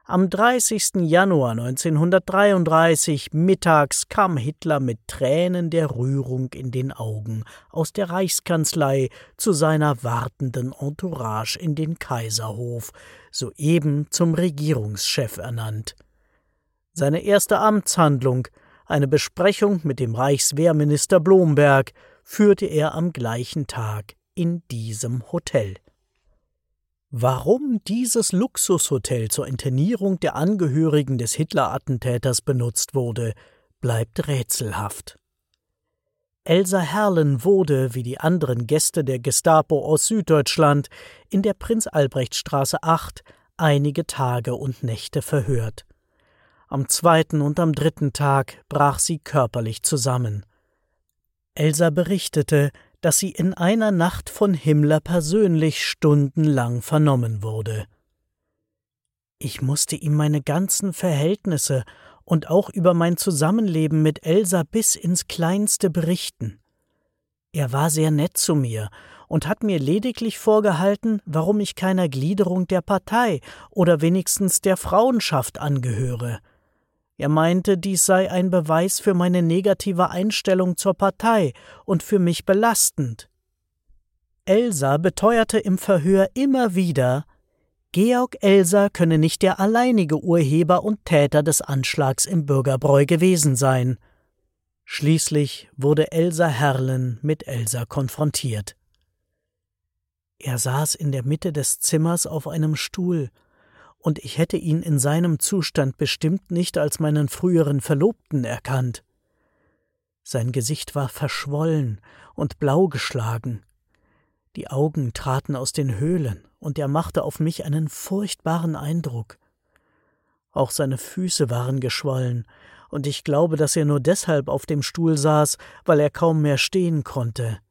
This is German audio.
Am 30. Januar 1933 mittags kam Hitler mit Tränen der Rührung in den Augen aus der Reichskanzlei zu seiner wartenden Entourage in den Kaiserhof, soeben zum Regierungschef ernannt. Seine erste Amtshandlung, eine Besprechung mit dem Reichswehrminister Blomberg, führte er am gleichen Tag in diesem Hotel. Warum dieses Luxushotel zur Internierung der Angehörigen des Hitler-Attentäters benutzt wurde, bleibt rätselhaft. Elsa Herrlen wurde, wie die anderen Gäste der Gestapo aus Süddeutschland, in der Prinz-Albrecht-Straße 8 einige Tage und Nächte verhört. Am 2. und am 3. Tag brach sie körperlich zusammen. Elsa berichtete, dass sie in einer Nacht von Himmler persönlich stundenlang vernommen wurde. Ich musste ihm meine ganzen Verhältnisse und auch über mein Zusammenleben mit Elsa bis ins Kleinste berichten. Er war sehr nett zu mir und hat mir lediglich vorgehalten, warum ich keiner Gliederung der Partei oder wenigstens der Frauenschaft angehöre. Er meinte, dies sei ein Beweis für meine negative Einstellung zur Partei und für mich belastend. Elsa beteuerte im Verhör immer wieder, Georg Elser könne nicht der alleinige Urheber und Täter des Anschlags im Bürgerbräu gewesen sein. Schließlich wurde Elsa Herrlen mit Elsa konfrontiert. Er saß in der Mitte des Zimmers auf einem Stuhl, und ich hätte ihn in seinem Zustand bestimmt nicht als meinen früheren Verlobten erkannt. Sein Gesicht war verschwollen und blau geschlagen. Die Augen traten aus den Höhlen, und er machte auf mich einen furchtbaren Eindruck. Auch seine Füße waren geschwollen, und ich glaube, dass er nur deshalb auf dem Stuhl saß, weil er kaum mehr stehen konnte.